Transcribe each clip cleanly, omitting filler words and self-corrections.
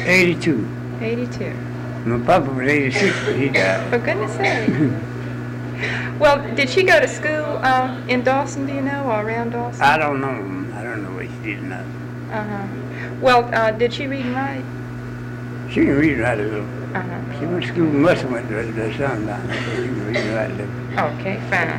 82. 82. My papa was 86 when he died. For goodness sake. Well, did she go to school in Dawson, do you know, or around Dawson? I don't know. I don't know what she did now. Uh-huh. Well, did she read and write? She can read and write a little. Uh-huh. She went to school, must have went to the son down there, so she can read and write a little. Okay, fine.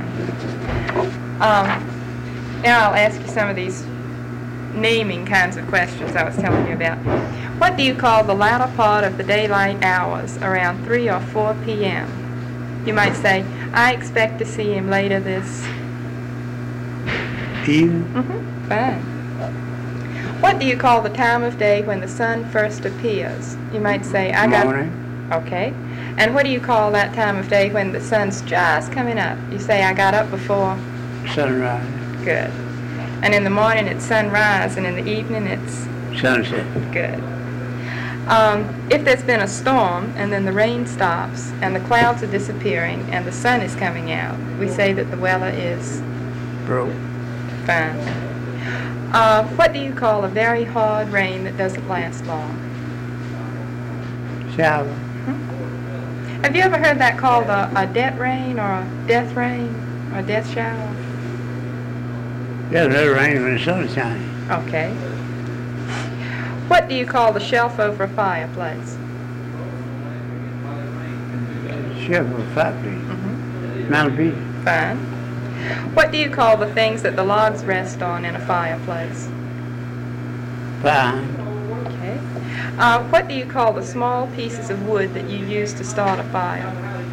Now I'll ask you some of these naming kinds of questions I was telling you about. What do you call the latter part of the daylight hours, around 3 or 4 p.m.? You might say, I expect to see him later this... Evening? Mm-hmm, fine. What do you call the time of day when the sun first appears? You might say, Morning. Okay. And what do you call that time of day when the sun's just coming up? You say, I got up before... Sunrise. Good. And in the morning it's sunrise, and in the evening it's... Sunset. Good. If there's been a storm, and then the rain stops, and the clouds are disappearing, and the sun is coming out, we say that the weather is... Broke. Fine. What do you call a very hard rain that doesn't last long? Shower. Have you ever heard that called a debt rain, or a death rain, or a death shower? Yeah, it'll rain when the sun is shining. Okay. What do you call the shelf over a fireplace? Shelf of a fireplace. Mm-hmm. Mantelpiece. Fine. What do you call the things that the logs rest on in a fireplace? Fine. Okay. What do you call the small pieces of wood that you use to start a fire?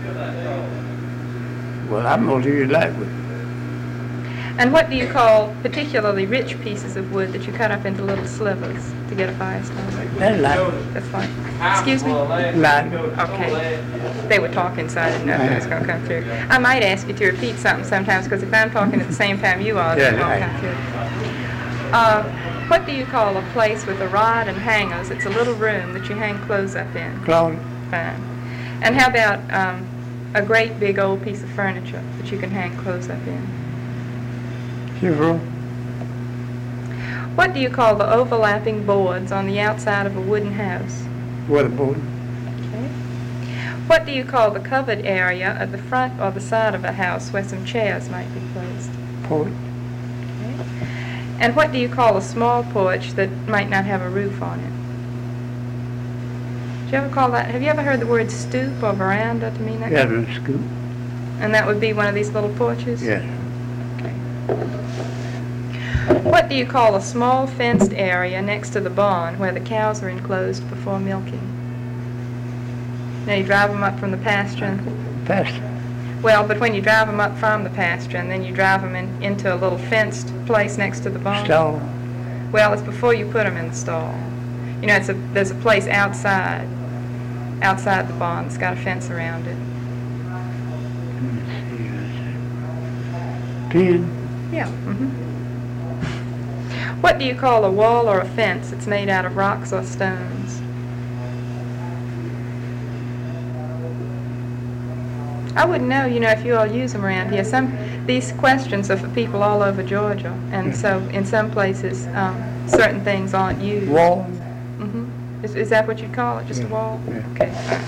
Well, I'm going to use lightwood. And what do you call particularly rich pieces of wood that you cut up into little slivers to get a fire started? That's lightwood. That's fine. Excuse me? Lightwood. Okay. They were talking, so I didn't know if it was going to come through. I might ask you to repeat something sometimes, because if I'm talking at the same time you are, then it won't come through. What do you call a place with a rod and hangers? It's a little room that you hang clothes up in. Closet. Fine. And how about a great big old piece of furniture that you can hang clothes up in? Several. What do you call the overlapping boards on the outside of a wooden house? Weatherboard. Okay. What do you call the covered area at the front or the side of a house where some chairs might be placed? Porch. Okay. And what do you call a small porch that might not have a roof on it? Do you ever call that? Have you ever heard the word stoop or veranda to mean that? Yes, a scoop. And that would be one of these little porches? Yes. Okay. What do you call a small fenced area next to the barn where the cows are enclosed before milking? Now you drive them up from the pasture. Pasture. Well, but when you drive them up from the pasture and then you drive them into a little fenced place next to the barn. Stall. Well, it's before you put them in the stall. You know, there's a place outside the barn that's got a fence around it. Pen. Yeah. Mm-hmm. What do you call a wall or a fence that's made out of rocks or stones? I wouldn't know, if you all use them around here. These questions are for people all over Georgia, and so in some places, certain things aren't used. Wall. Mm-hmm. Is that what you'd call it, just a wall? Yeah. Okay.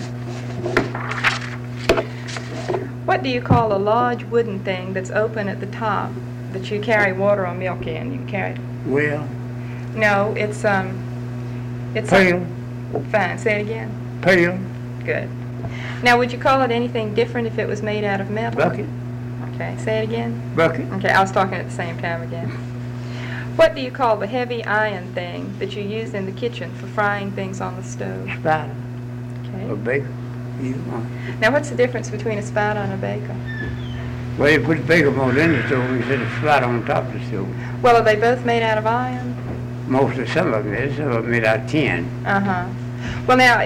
What do you call a large wooden thing that's open at the top that you carry water or milk in? You carry it. Well. No, it's Pail. Fine. Say it again. Pail. Good. Now, would you call it anything different if it was made out of metal? Bucket. Okay. Say it again. Bucket. Okay. I was talking at the same time again. What do you call the heavy iron thing that you use in the kitchen for frying things on the stove? Spider. Okay. Or baker. Either one. Now, what's the difference between a spider and a baker? Well, you put the baker mold in the stove and set a spider on top of the stove. Well, are they both made out of iron? Some of them is. Some of them made out of tin. Uh-huh. Well, now,